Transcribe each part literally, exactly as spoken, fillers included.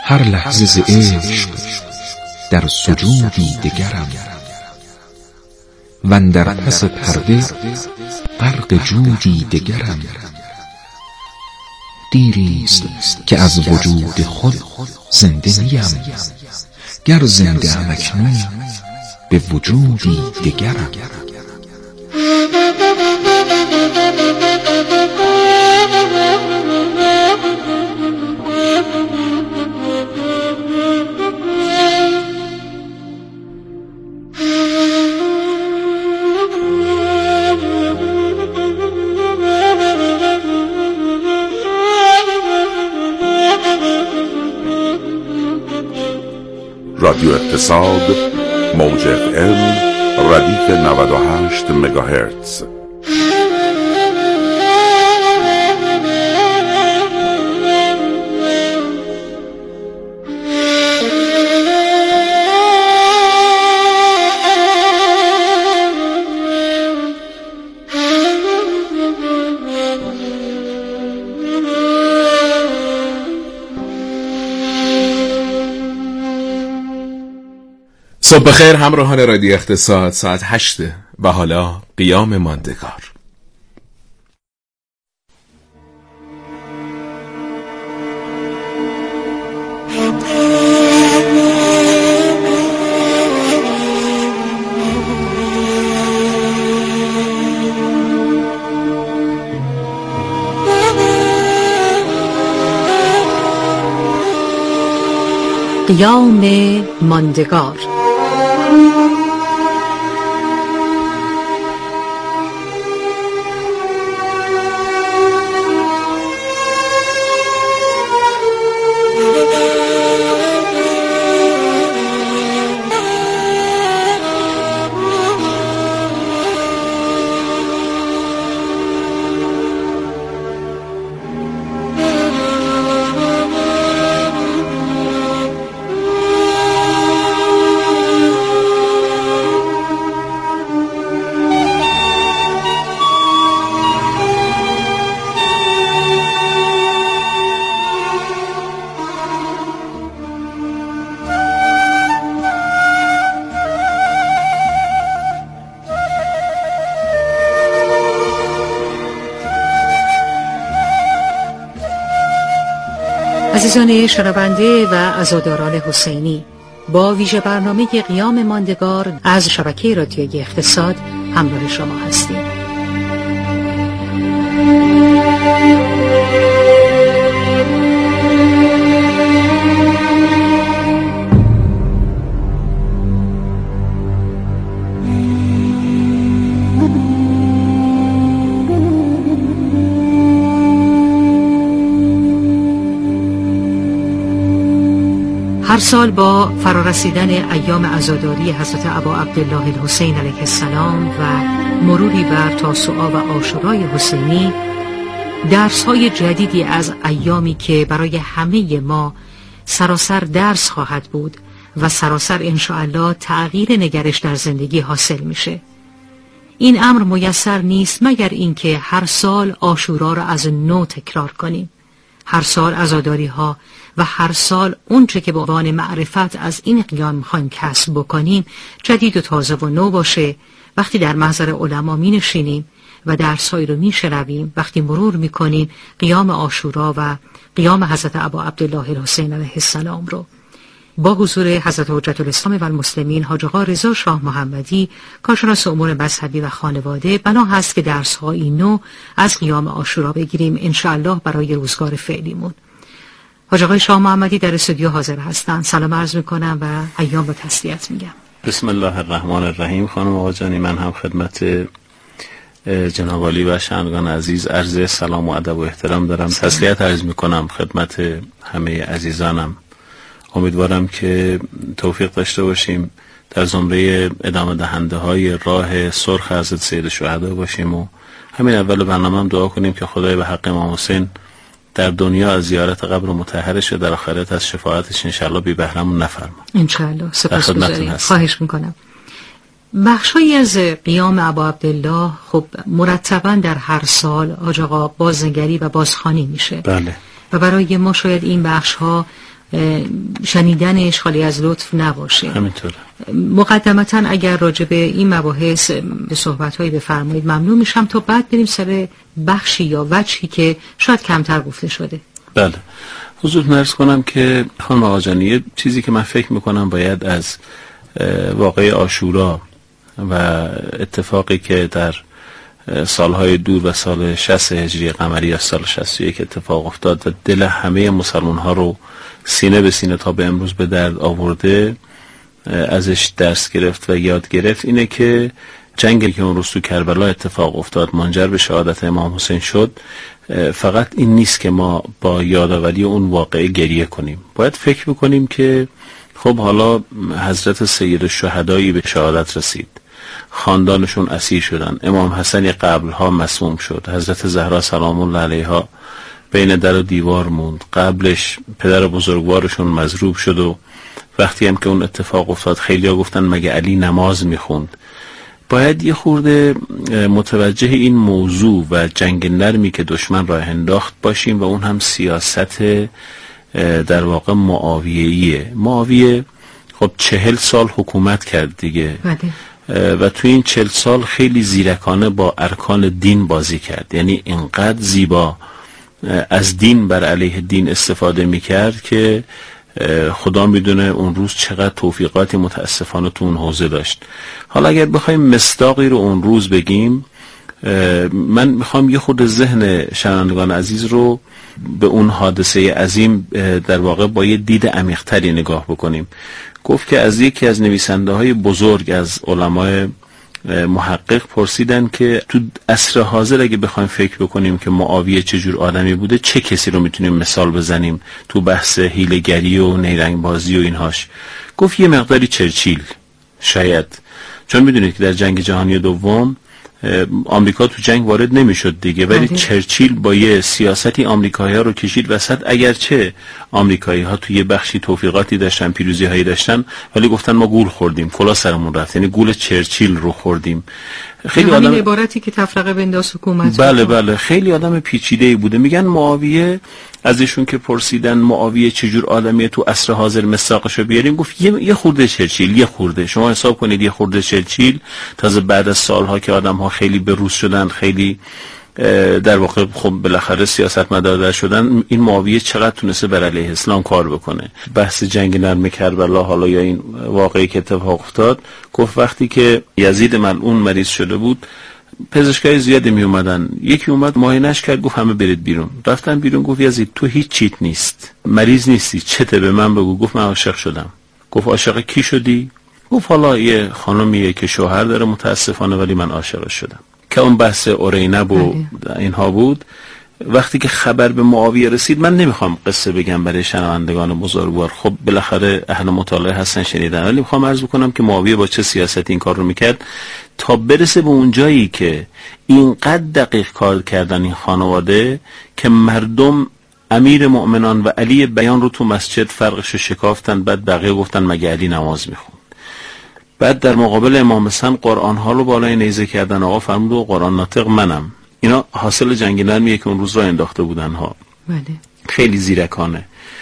هر لحظه ز عشق در سجودی دگرم، وندر پس پرده غرق جودی دگرم. دیریست که از وجود خود زنده نیم، گر زنده ام اکنون به وجودی دگرم. رادیو اقتصاد، موج اف ام، ردیف نود و هشت مگاهرتز. صبح بخیر همراهان رادیو اقتصاد. ساعت هشته و حالا قیام ماندگار. قیام ماندگار. عزیزان شنونده و عزاداران حسینی، با ویژه برنامه قیام ماندگار از شبکه رادیویی اقتصاد همراه شما هستیم. هر سال با فرارسیدن ایام عزاداری حضرت ابا عبدالله الحسین علیه السلام و مروری بر تاسوعا و عاشورای حسینی، درس‌های جدیدی از ایامی که برای همه ما سراسر درس خواهد بود و سراسر انشاءالله تغییر نگرش در زندگی حاصل میشه. این امر میسر نیست مگر اینکه هر سال عاشورا را از نو تکرار کنیم، هر سال عزاداری ها و هر سال اون چه که به عنوان معرفت از این قیام میخوایم کسب بکنیم جدید و تازه و نو باشه. وقتی در محضر علما می نشینیم و درسایی رو می شنویم، وقتی مرور می کنیم قیام عاشورا و قیام حضرت ابا عبدالله الحسین علیه السلام رو، با حضور حضرت حجت الاسلام و المسلمین حاج آقا رضا شاه محمدی، کارشناس امور مذهبی و خانواده، بنا هست که درس‌های نو از قیام عاشورا بگیریم انشاءالله برای روزگار فعلیمون. حاج آقای شاه محمدی در استودیو حاضر هستن. سلام عرض میکنم و ایام رو تسلیت میگم. بسم الله الرحمن الرحیم. خانم آقا جانی، من هم خدمت جناب عالی و شنوندگان عزیز عرض سلام و ادب و احترام دارم. تسلیت عرض میکنم خدمت همه عزیزانم. امیدوارم که توفیق داشته باشیم در زمره ادامه دهنده های راه سرخ حضرت سید الشهدا باشیم و همین اول برنامه هم دعا کنیم که خدای به حق امام حسین در دنیا از زیارت قبر مطهرش و در آخرت از شفاعتش انشالله بی بهرمون نفرما. انشالله. سپاسگزاریم. خواهش میکنم. بخشایی از قیام ابا عبدالله خب مرتبا در هر سال حاج آقا بازنگری و بازخوانی میشه. بله. و برای ما شاید این بخش ها شنیدنش خالی از لطف نباشه. همینطوره. مقدمتا اگر راجع به این مباحث به صحبت‌هایی بفرمایید ممنون میشم تا بعد بریم سر بخشی یا وجهی که شاید کمتر گفته شده. بله. حضورتون عرض کنم که خانم آقاجانی یه چیزی که من فکر میکنم باید از واقعه عاشورا و اتفاقی که در سالهای دور و سال شصت هجری قمری یا سال شصت و یک اتفاق افتاد و دل همه مسلمان ها رو سینه به سینه تا به امروز به درد آورده ازش درس گرفت و یاد گرفت اینه که جنگی که اون روز تو کربلا اتفاق افتاد منجر به شهادت امام حسین شد فقط این نیست که ما با یادآوری اون واقعه گریه کنیم، باید فکر بکنیم که خب حالا حضرت سید الشهدایی به شهادت رسید، خاندانشون اسیر شدن، امام حسن قبلها مسموم شد، حضرت زهرا سلام الله علیها بین در و دیوار موند، قبلش پدر بزرگوارشون مضروب شد و وقتی هم که اون اتفاق افتاد خیلی ها گفتن مگه علی نماز میخوند. باید یه خورده متوجه این موضوع و جنگ نرمی که دشمن راه انداخت باشیم و اون هم سیاست در واقع معاویه‌ایه. معاویه خب چهل سال حکومت کرد دیگه بده. و تو این چهل سال خیلی زیرکانه با ارکان دین بازی کرد، یعنی اینقدر زیبا از دین بر علیه دین استفاده میکرد که خدا میدونه اون روز چقدر توفیقاتی متاسفانه تو اون حوزه داشت. حالا اگر بخوایم مصداقی رو اون روز بگیم، من میخوام یه خود ذهن شنوندگان عزیز رو به اون حادثه عظیم در واقع با یه دید عمیق‌تری نگاه بکنیم. گفت که از یکی از نویسنده های بزرگ از علمای محقق پرسیدن که تو عصر حاضر اگه بخوایم فکر بکنیم که معاویه چجور آدمی بوده چه کسی رو میتونیم مثال بزنیم تو بحث حیله‌گری و نیرنگ بازی و اینهاش. گفت یه مقداری چرچیل شاید، چون میدونید که در جنگ جهانی دوم آمریکا تو جنگ وارد نمیشد دیگه، ولی چرچیل با یه سیاستی آمریکایی‌ها رو کشید وسط. اگرچه آمریکایی‌ها تو یه بخشی توفیقاتی داشتن، پیروزی‌هایی داشتن، ولی گفتن ما گول خوردیم، کلا سرمون رفت، یعنی گول چرچیل رو خوردیم. خیلی آدم همین عبارتی که تفرقه بنداز حکومت. بله بله، خیلی آدم پیچیده‌ای بوده. میگن معاویه ازشون که پرسیدن معاویه چجور آدمیه تو عصر حاضر مصداقشو بیاریم، گفت یه, یه خورده چرچیل، یه خورده شما حساب کنید، یه خورده چرچیل. تازه بعد از سالها که آدم‌ها خیلی بروز شدن، خیلی در واقع خب بالاخره سیاستمدار شدن، این معاویه چقدر تونسته بر علیه اسلام کار بکنه. بحث جنگ نرم کربلا حالا یا این واقعی که اتفاق افتاد، گفت وقتی که یزید ملعون مریض شده بود پزشکای زیادی می اومدن، یکی اومد معاینش کرد گفت همه برید بیرون. رفتن بیرون، گفت یزید تو هیچ چیت نیست، مریض نیستی، چته به من بگو. گفت من عاشق شدم. گفت عاشق کی شدی؟ گفت حالا یه خانمیه که شوهر داره متاسفانه، ولی من عاشق شدم. که اون بحث اورینب و اینها بود. وقتی که خبر به معاویه رسید، من نمیخوام قصه بگم برای شنوندگان بزرگوار، خب بالاخره اهل مطالعه هستن شنیدن، ولی میخوام عرض بکنم که معاویه با چه سیاستی این کار رو میکرد تا برسه به اون جایی که اینقدر دقیق کار کردن این خانواده که مردم امیر مؤمنان و علی بیان رو تو مسجد فرقش رو شکافتن. بعد بقیه گفتن مگه علی نماز میخوند؟ بعد در مقابل امام حسن قرآن ها رو بالای نیزه کردن، آقا فرمود و قرآن ناطق منم. اینا حاصل جنگ نرمیه که اون روز را انداخته بودن ها. بله. خیلی زیرکانه.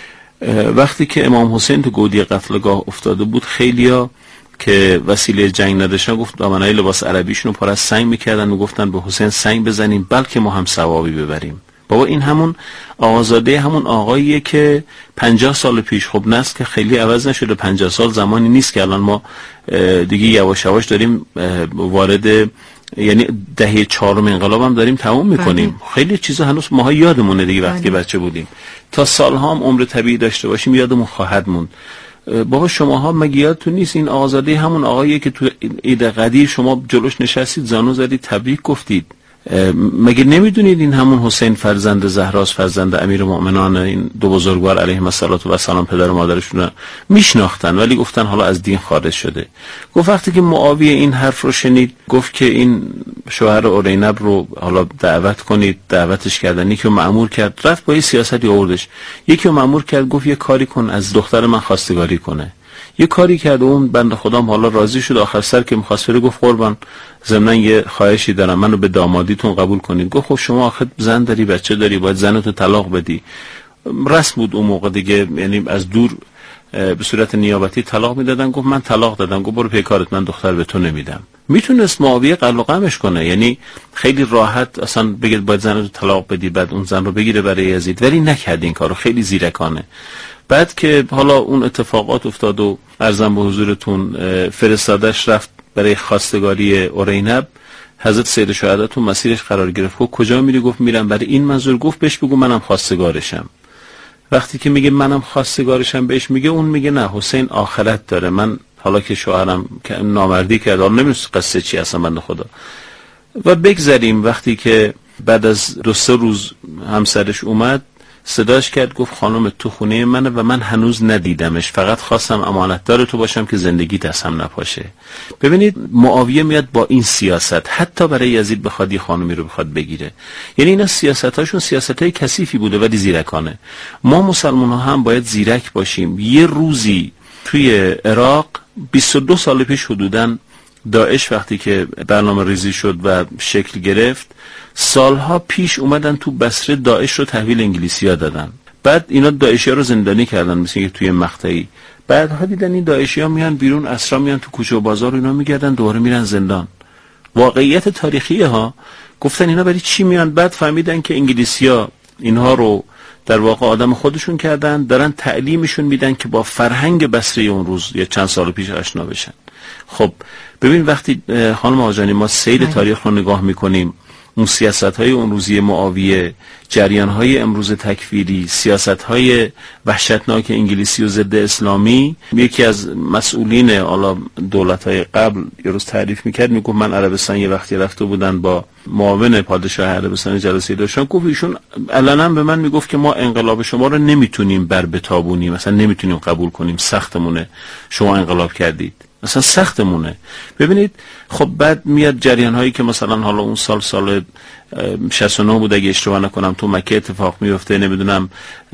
وقتی که امام حسین تو گودی قتلگاه افتاده بود، خیلیا که وسیله جنگ نداشتن گفت دامنای لباس عربیشون رو پر از سنگ میکردن و گفتن به حسین سنگ بزنیم بلکه ما هم ثوابی ببریم. بابا این همون آقازاده همون آقاییه که پنجاه سال پیش، خب نسل که خیلی عوض نشده، پنجاه سال زمانی نیست که الان ما دیگه یواش یواش داریم وارد، یعنی دهه چهارم انقلاب هم داریم تموم میکنیم. بله. خیلی چیزا هنوز ماها یادمونه دیگه. وقتی بله. بچه بودیم تا سالها هم عمر طبیعی داشته باشیم یادمون خواهد موند. بابا شماها مگه یادتون نیست این آقازاده همون آقاییه که تو عید قدیر شما جلوش نشستید، زانو زدید، تبریک گفتید؟ مگه نمیدونید این همون حسین فرزند زهراست، فرزند امیر مؤمنان، این دو بزرگوار علیهم السلام پدر و مادرشون میشناختن، ولی گفتن حالا از دین خارج شده. گفت وقتی که معاویه این حرف رو شنید، گفت که این شوهر اورینب رو حالا دعوت کنید. دعوتش کردن، یکی رو مأمور کرد، رفت با یه سیاستی آوردش. یکی رو مأمور کرد گفت یه کاری کن از دختر من خواستگاری کنه. یه کاری کرد، اون بنده خدام حالا راضی شد. آخر سر که می‌خواست بره گفت قربان ضمن یه خواهشی دارم، منو به دامادیتون قبول کنید. گفت خب شما آخه زن داری، بچه داری، باید زنتو طلاق بدی. رسم بود اون موقع دیگه، یعنی از دور به صورت نیابتی طلاق میدادن. گفت من طلاق دادم. گفت برو پیکارت، من دختر به تو نمیدم. میتونست معاویه قلب و غمش کنه، یعنی خیلی راحت اصلا بگید باید زن رو طلاق بدی، بعد اون زن رو بگیره برای یزید، ولی نکرد این کارو، خیلی زیرکانه. بعد که حالا اون اتفاقات افتاد و عرضم به حضورتون فرستادش رفت برای خواستگاری اورینب، حضرت سید شهدا تو مسیرش قرار گرفت. گفت کجا میری؟ گفت میرم برای این منظور. گفت بهش بگو منم خواستگارشم. وقتی که میگه منم خواستگارشم بهش میگه، اون میگه نه حسین آخرت داره، من حالا که شوهرم که نامردی کرد، حالا نمیدونم قصه چی اصلا بنده خدا. و بگذاریم وقتی که بعد از دو سه روز همسرش اومد، صداش کرد، گفت خانم تو خونه منه و من هنوز ندیدمش، فقط خواستم امانتدار تو باشم که زندگی دستم نپاشه. ببینید معاویه میاد با این سیاست، حتی برای یزید بخواد یه خانمی رو بخواد بگیره. یعنی اینا سیاستاشون سیاستای کثیفی بوده ولی زیرکانه. ما مسلمان ها هم باید زیرک باشیم. یه روزی توی عراق بیست و دو سال پیش حدوداً داعش وقتی که برنامه ریزی شد و شکل گرفت، سالها پیش اومدن تو بصره داعش رو تحویل انگلیسی‌ها دادن. بعد اینا داعشی‌ها رو زندانی کردن، مثل که توی مقطعی. بعدها دیدن این داعشی‌ها میان بیرون، اسرا میان تو کوچه و بازار و اینا میگردن، دوباره میرن زندان. واقعیت تاریخیه ها. گفتن اینا برای چی میان؟ بعد فهمیدن که انگلیسی‌ها اینها رو در واقع آدم خودشون کردن، دارن تعلیمشون میدن که با فرهنگ بصره اون روز یا چند سال پیش آشنا بشن. خب ببین وقتی خانم آجانی ما سیر تاریخ رو نگاه میکنیم، اون سیاست‌های اون روزی معاویه، جریان‌های امروز تکفیری، سیاست‌های وحشتناک انگلیسی و ضد اسلامی، یکی از مسئولین حالا دولت‌های قبل یه روز تعریف می‌کرد، میگفت من عربستان یه وقتی رفته بودن با معاون پادشاه عربستان جلسه داشتن، گفت ایشون علنا به من میگفت که ما انقلاب شما رو نمیتونیم بر بتابونیم، مثلا نمیتونیم قبول کنیم، سختمونه شما انقلاب کردید، مثلا سختمونه. ببینید خب بعد میاد جریان هایی که مثلا حالا اون سال سال شصت و نه بود اگه اشتباه نکنم، تو مکه اتفاق میفته، نمیدونم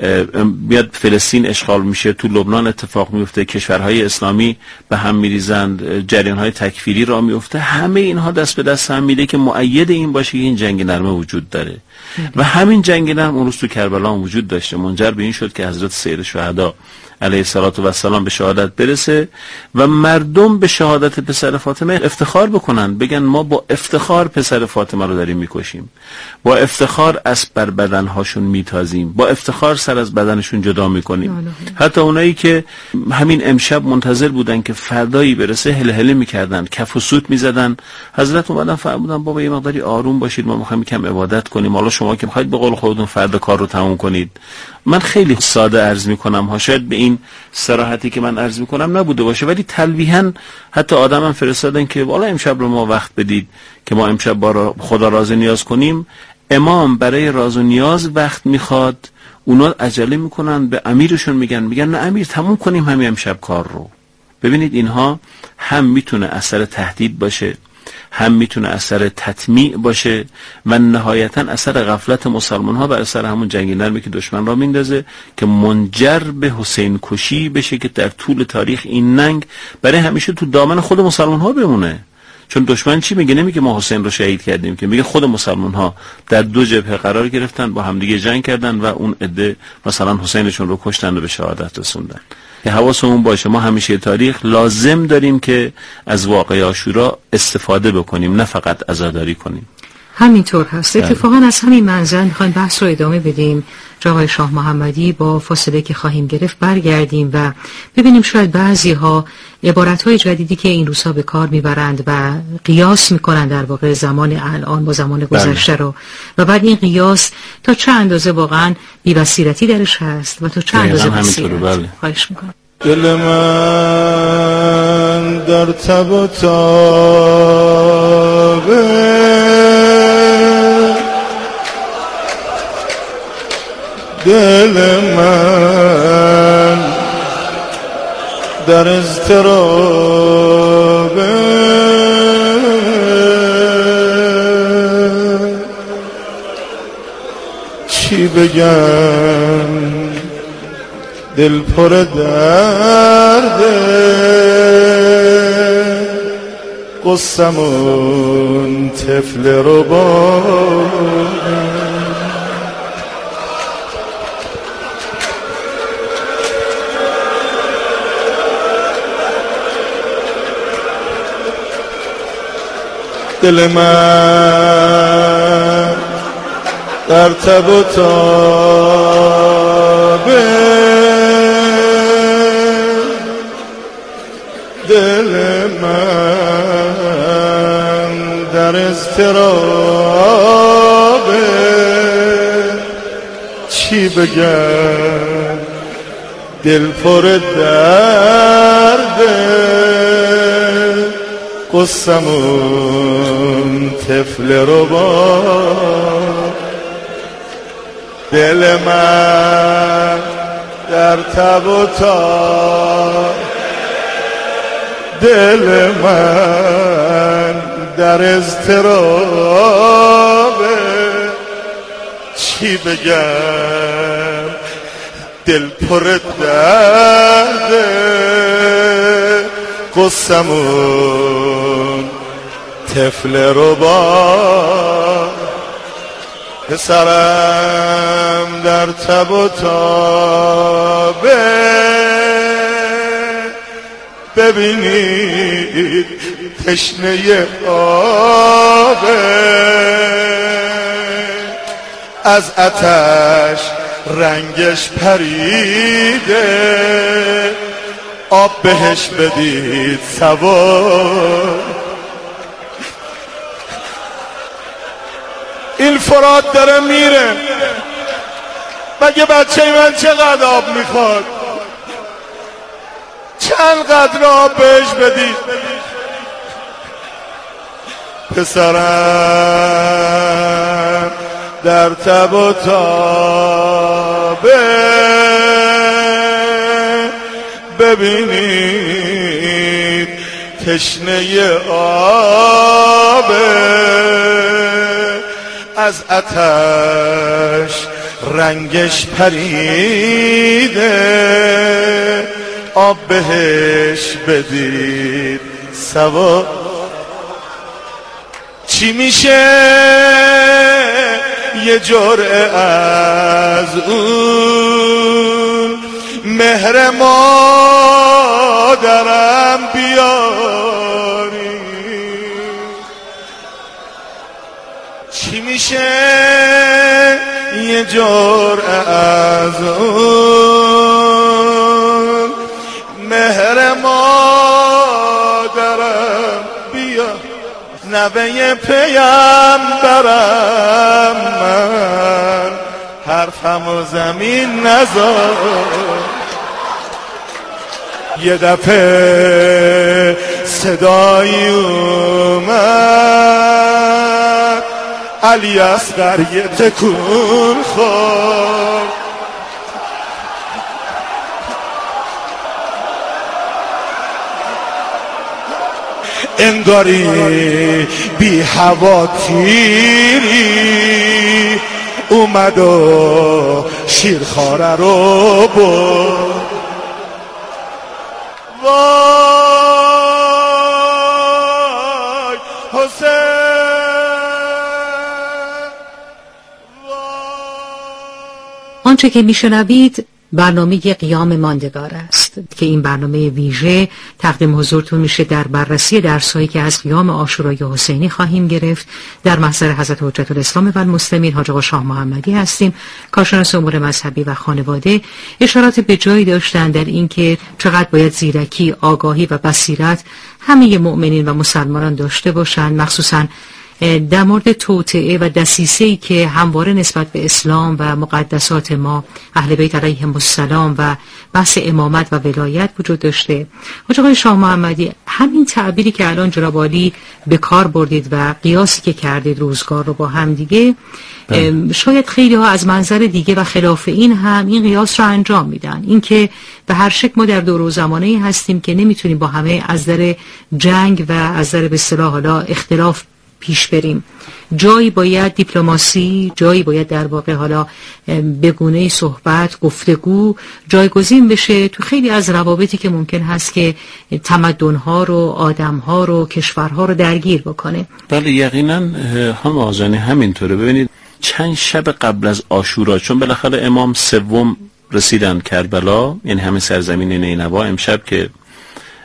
میاد فلسطین اشغال میشه، تو لبنان اتفاق میفته، کشورهای اسلامی به هم میریزند، جریان های تکفیری را میفته، همه اینها دست به دست هم میده که مؤید این باشه که این جنگ نرمه وجود داره. و همین جنگ نرم اون روز تو کربلا هم وجود داشته، منجر به این شد که حضرت سید شهدا علیه الصلاة و السلام به شهادت برسه و مردم به شهادت پسر فاطمه افتخار بکنن، بگن ما با افتخار پسر فاطمه رو داریم میکشیم، با افتخار اسب بر بدنهاشون میتازیم، با افتخار سر از بدنشون جدا میکنیم. حتی اونایی که همین امشب منتظر بودن که فردایی برسه هلهله میکردن، کف و سوت میزدن. حضرت اومدن فرمودن بابا یه مقداری آروم باشید، ما میخوایم کم عبادت کنیم، حالا شما که میخواید به قول خودتون فردا کار رو تموم کنید. من خیلی ساده عرض میکنم ها، شاید به این صراحتی که من عرض میکنم نبوده باشه، ولی تلویحاً حتی آدمم فرستادن که والا امشب رو ما وقت بدید که ما امشب با خدا راز و نیاز کنیم. امام برای راز و نیاز وقت میخواد، اونا عجله میکنن، به امیرشون میگن میگن نه امیر تموم کنیم همین امشب کار رو. ببینید اینها هم میتونه اثر تهدید باشه، هم میتونه اثر تطمیع باشه و نهایتا اثر غفلت مسلمان ها و اثر همون جنگ نرمی که دشمن را میندازه که منجر به حسین کشی بشه که در طول تاریخ این ننگ برای همیشه تو دامن خود مسلمان ها بمونه. چون دشمن چی میگه؟ نمیگه ما حسین رو شهید کردیم، که میگه خود مسلمان ها در دو جبهه قرار گرفتن، با همدیگه جنگ کردن و اون عده مثلا حسینشون رو کشتن و به شهادت رسوندن. که حواسمون باشه ما همیشه تاریخ لازم داریم که از واقعه عاشورا استفاده بکنیم، نه فقط عزاداری کنیم. همینطور هست. اتفاقا از همین منظر میخوایم بحث رو ادامه بدیم. آقای شاه محمدی با فاصله که خواهیم گرفت برگردیم و ببینیم شاید بعضی ها عبارت های جدیدی که این روزها به کار میبرند و قیاس میکنن در واقع زمان الان با زمان گذشته رو، و بعد این قیاس تا چه اندازه واقعا بی‌بصیرتی درش هست و تا چه اندازه بصیرت. خواهش میکنم. دل من در تب و تابه، دل من در اضطرابه، چی بگم دل پر درده، قصمون طفل رو با دل من در تب و تابه، دل من در اضطرابه، چی بگم دل پر درده، قصمون طفل رباب، دل من در تب و تاب، دل من در اضطرابه، چی بگم دل پر درده، قصمون طفل رباب، پسرم در تب و تابه، ببینید تشنه آبه، از آتش رنگش پریده، آب بهش بدید سوار. این فرات داره میره، مگه بچه من چقدر آب میخواد؟ چند قدر آب بهش بدید؟ پسرم در تب و تابه، ببینید تشنه آبه، از آتش رنگش پریده، آب بهش بدید سوا. چی میشه یه جرعه از اون مهر مادرم بیاری؟ چی میشه یه جرعه از اون مهر مادرم بیاری؟ نوه پیامبرم من حرفم و زمین نذار، یه دفعه صدایی اومد، علی اصغر یه تکون خورد، انگاری بی هوا تیری اومد و شیرخواره رو برد. وای حسین، آنچه که میشنوید برنامه قیام ماندگار است که این برنامه ویژه تقدیم حضورتون میشه در بررسی درسایی که از قیام عاشورای حسینی خواهیم گرفت. در محضر حضرت حجت الاسلام و المسلمین حاج آقا شاه محمدی هستیم، کارشناس امور مذهبی و خانواده. اشارات به جایی داشتن در اینکه چقدر باید زیرکی، آگاهی و بصیرت همه مؤمنین و مسلمانان داشته باشند، مخصوصاً در مورد توطئه و دسیسه‌ای که همواره نسبت به اسلام و مقدسات ما اهل بیت علیهم السلام و بحث امامت و ولایت وجود داشته. حاج آقای شاه محمدی، همین تعبیری که الان جناب عالی به کار بردید و قیاسی که کردید روزگار رو با هم دیگه، شاید خیلی ها از منظر دیگه و خلاف این هم این قیاس رو انجام میدن، اینکه به هر شکل ما در دور و زمانه‌ای هستیم که نمیتونیم با همه از نظر جنگ و از نظر به اصطلاح حالا اختلاف پیش بریم. جایی باید دیپلماسی، جایی باید در واقع حالا بگونه صحبت، گفتگو جایگزین بشه تو خیلی از روابطی که ممکن هست که تمدن‌ها رو، آدم‌ها رو، کشورها رو درگیر بکنه. بله یقینا هم آزانی همینطوره. ببینید چند شب قبل از عاشورا، چون بالاخره امام سوم رسیدن کربلا، یعنی همین سرزمین نینوا، امشب که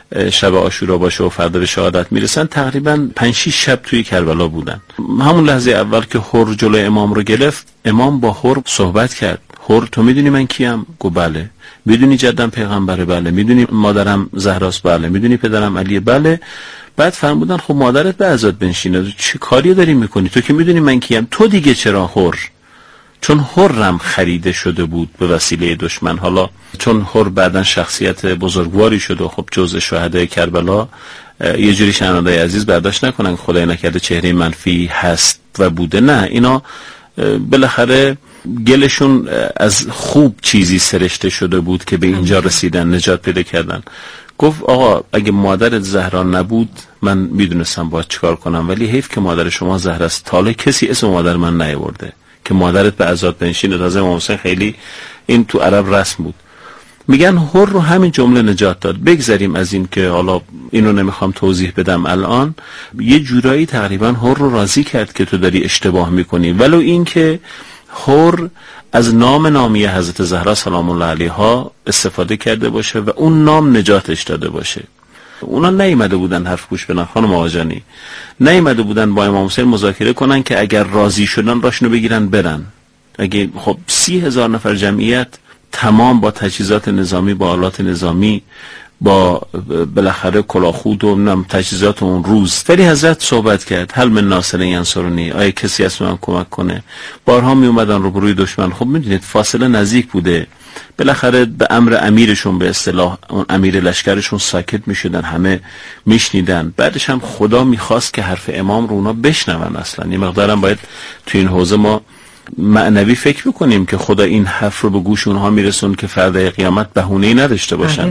شب عاشورا باشه و فردا به شهادت میرسن، تقریبا پنج شش شب توی کربلا بودن. همون لحظه اول که حر جلوی امام رو گرفت، امام با حر صحبت کرد. حر تو میدونی من کیم؟ گو بله. میدونی جدم پیغمبره؟ بله. میدونی مادرم زهراست؟ بله. میدونی پدرم علیه؟ بله. بعد فرمودن خب مادرت به عزت بنشینه، چه کاری داری میکنی؟ تو که میدونی من کیم، تو دیگه چرا حر؟ چون حرم خریده شده بود به وسیله دشمن. حالا چون حر بعدن شخصیت بزرگواری شد و خب جزء شهدای کربلا، یه جوری شنوندای عزیز برداشت نکنن خدای نکرده چهره منفی هست و بوده. نه، اینا بالاخره گلشون از خوب چیزی سرشته شده بود که به اینجا رسیدن، نجات پیدا کردن. گفت آقا اگه مادرت زهرا نبود من میدونستم باید چیکار کنم، ولی حیف که مادر شما زهرا است. تا حالا کسی اسم مادر من نیاورده که مادرت به عزت بنشینه. تازه امام حسین خیلی این تو عرب رسم بود. میگن حر رو همین جمله نجات داد. بگذاریم از این که حالا اینو نمیخوام توضیح بدم الان، یه جورایی تقریبا حر رو راضی کرد که تو داری اشتباه میکنی، ولو این که حر از نام نامی حضرت زهرا سلام الله علیها استفاده کرده باشه و اون نام نجاتش داده باشه. اونا نیامده بودن حرف گوش بدن خانم آقاجانی، نیامده بودن با امام حسین مذاکره کنن که اگر راضی شدن راشنو بگیرن برن. اگه خب سی هزار نفر جمعیت تمام با تجهیزات نظامی، با آلات نظامی، با بالاخره کلاهخود و نم تجهیزات اون روز، ولی حضرت صحبت کرد هل من ناصر ینصرنی، آیا کسی هست من کمک کنه؟ بارها می اومدن روبروی دشمن. خب میدونید فاصله نزدیک بوده، بالاخره به امر امیرشون به اصطلاح اون امیر لشکرشون ساکت میشدن، همه میشنیدن. بعدش هم خدا میخواست که حرف امام رو اونا بشنون. اصلا یه مقدارم باید تو این حوزه ما معنوی فکر بکنیم که خدا این حرف رو به گوش اونها میرسون که فردای قیامت بهونه‌ای نداشته باشن.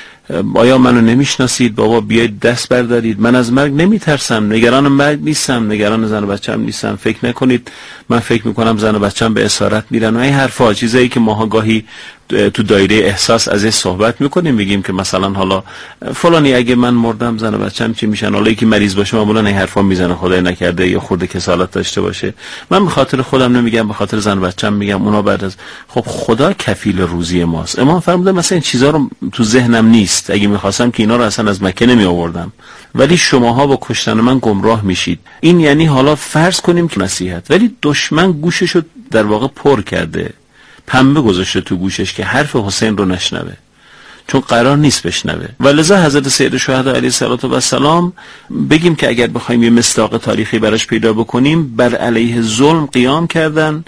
آیا منو نمیشناسید؟ بابا بیایید دست بردارید، من از مرگ نمیترسم، نگران مرگ نیستم، نگران زن و بچه‌م نیستم، فکر نکنید من فکر میکنم زن و بچه‌م به اسارت میرن و این حرفا، چیزایی که ماها گاهی تو دایره احساس از این صحبت میکنیم، میگیم که مثلا حالا فلانی اگه من مردم زن و بچه‌م چی میشن؟ حالا یکی مریض باشه معمولا این حرفا میزنه خدای نکرده یا خورده کسالت داشته باشه. من به خاطر خودم نمیگم، به خاطر زن و بچه‌م میگم. اونا بعد از خب خدا کفیل روزی ماست. امام فرموده مثلا این چیزا رو تو ذهنم نیست، اگه میخواستم که اینا رو اصلا از مکه نمی آوردم، ولی شماها با کشتن من گمراه میشید. این یعنی حالا فرض کنیم که نصیحت، ولی دشمن گوششو در واقع پر کرده، پنبه گذاشته تو گوشش که حرف حسین رو نشنوه، چون قرار نیست بشنوه. و لذا حضرت سید شهدا علیه السلام بگیم که اگر بخوایم یه مصداق تاریخی براش پیدا بکنیم، بر علیه ظلم قیام کردن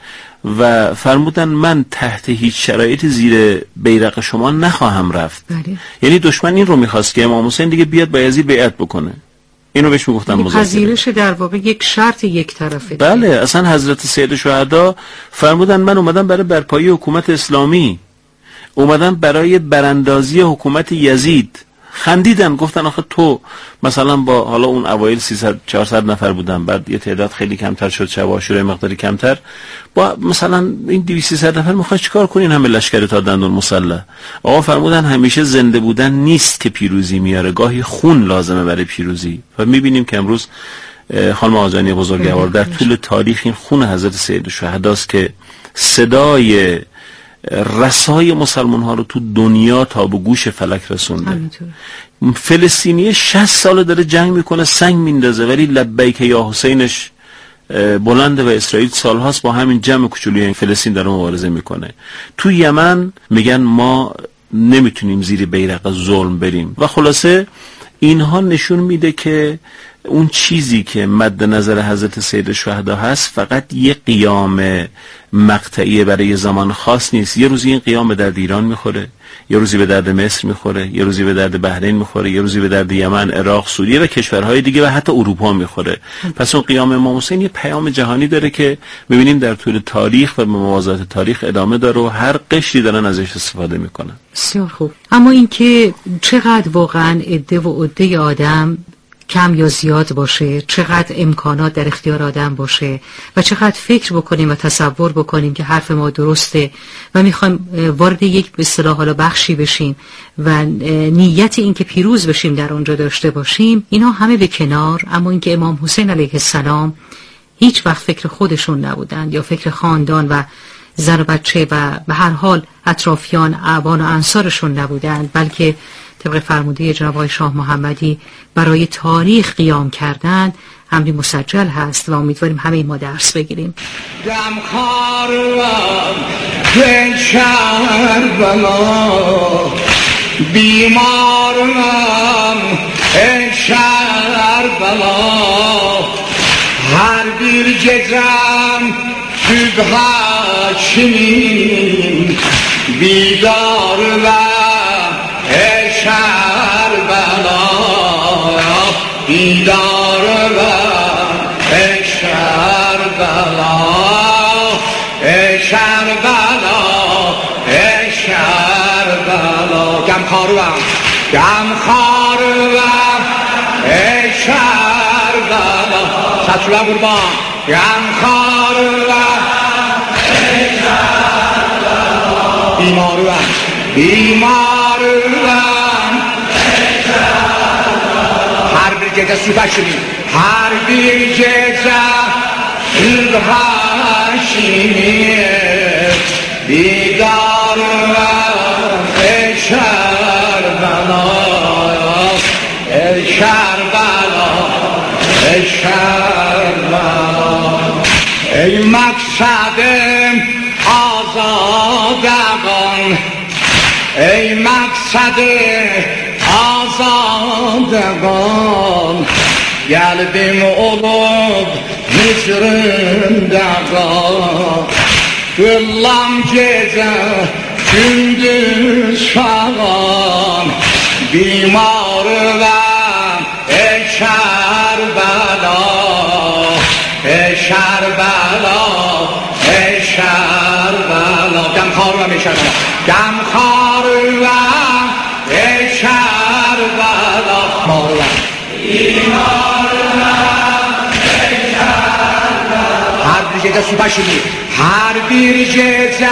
و فرمودن من تحت هیچ شرایطی زیر بیرق شما نخواهم رفت. بله. یعنی دشمن این رو میخواست که امام حسین دیگه بیاد با یزید بیعت بکنه. اینو بهش میگفتن مذاکره. پذیرش در واقع یک شرط یک طرفه. بله، اصلا حضرت سید شهدا فرمودن من اومدم برای برپایی حکومت اسلامی، اومدم برای براندازی حکومت یزید. خندیدن، گفتن آخه تو مثلا با حالا اون اوایل سیصد چهارصد نفر بودن، بعد یه تعداد خیلی کمتر شد، شب عاشورا مقداری کمتر، با مثلا این دویست سیصد نفر میخواد چیکار کنین همه لشکر تا دندون مسلح؟ آقا فرمودن همیشه زنده بودن نیست که پیروزی میاره، گاهی خون لازمه برای پیروزی. و میبینیم که امروز خانم آقاجانی بزرگوار در طول تاریخ این خون حضرت سید شهداست که صدای رسای مسلمان ها رو تو دنیا تا به گوش فلک رسونده. فلسطینی شصت سال داره جنگ میکنه، سنگ میندازه، ولی لبیک یا حسینش بلنده و اسرائیل سالهاست با همین جمع کوچولوی فلسطین داره مبارزه میکنه. تو یمن میگن ما نمیتونیم زیر بیرق ظلم بریم. و خلاصه اینها نشون میده که اون چیزی که مد نظر حضرت سید شهدا هست فقط یه قیام مقطعی برای زمان خاص نیست. یه روزی این قیام به درد ایران میخوره، یه روزی به درد مصر میخوره، یه روزی به درد بحرین میخوره، یه روزی به درد یمن، عراق، سوریه و کشورهای دیگه و حتی اروپا میخوره. پس اون قیام امام حسین یه پیام جهانی داره که ببینیم در طول تاریخ و موازات تاریخ ادامه داره و هر قشری دارن ازش استفاده میکنن. بسیار خوب. اما اینکه چقدر واقعا عده و عده آدم کم یا زیاد باشه، چقدر امکانات در اختیار آدم باشه و چقدر فکر بکنیم و تصور بکنیم که حرف ما درسته و میخوایم وارد یک به اصطلاح حالا بخشی بشیم و نیت این که پیروز بشیم در اونجا داشته باشیم، اینا همه به کنار. اما اینکه امام حسین علیه السلام هیچ وقت فکر خودشون نبودند یا فکر خاندان و زن و بچه و به هر حال اطرافیان، اعوان و انصارشون نبودند، بلکه طبق فرموده جناب آقای شاه محمدی برای تاریخ قیام کردن امری مسجل هست و امیدواریم همه ما درس بگیریم. غمخوارم به کربلا، بیمارم ای کربلا، هر bir gecem sübh çimin bidarım ey Kerbela, bidarım ey Kerbela, ey Kerbela, ey Kerbela. Gamxarım, gamxarım ey Kerbela, saçla qurban. Gamxarım ey Kerbela, bimarım, bimarım ey Kerbela. Her bir gece sübhaşimi, her bir gece sübhaşimi, bidarım ey Kerbela, ey Kerbela, ey Kerbela. Ey maksadım azadgan, ey maksadım azadgan, geldim olup hicrındagan. Kıllam gece gündüz şagan, bimarım ey Kerbela, ey Kerbela, ey Kerbela. Gamxarım ey Kerbela, gamxarım ey Kerbela, bimarım ey Kerbela. Her bir gece sübhaşimi, her bir gece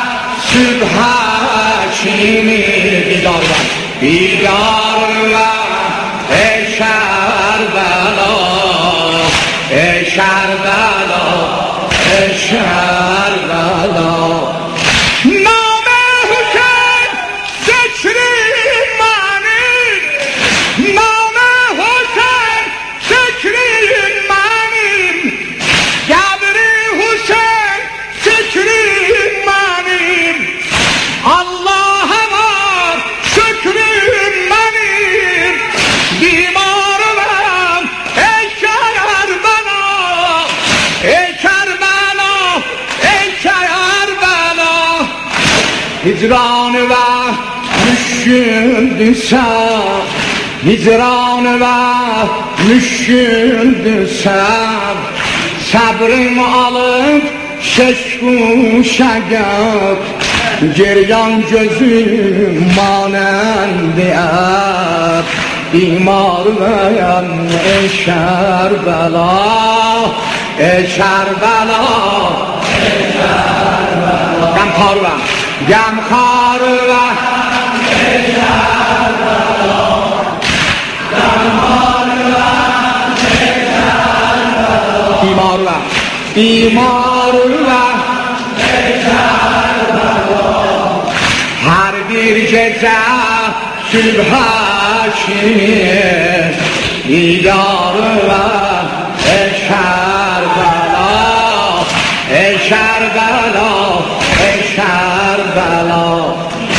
sübhaşimi, bidarım, bidarım ey Kerbela, ey Kerbela, ey Kerbela. Name Hüseyin zikri manim, name Hüseyin zikri manim, gabri Hüseyin zikri manim, Allah'a var şükrüm manim, bimarım ey Kerbela, ey Kerbela, ey Kerbela. Hicran ve müşküldüsem, hicran ve müşküldüsem, sabrım alıp şeşku şagap, geryan gözüm manendiye, bimarım ey Kerbela, ey Kerbela, ey Kerbela. Gamxarım, gamxarım ey Kerbela, gamxarım ey Kerbela. Bimarım, bimarım ey Kerbela. Her bir gece sübhaşimi, bidarım ey Kerbela, ey Kerbela, ey Kerbela.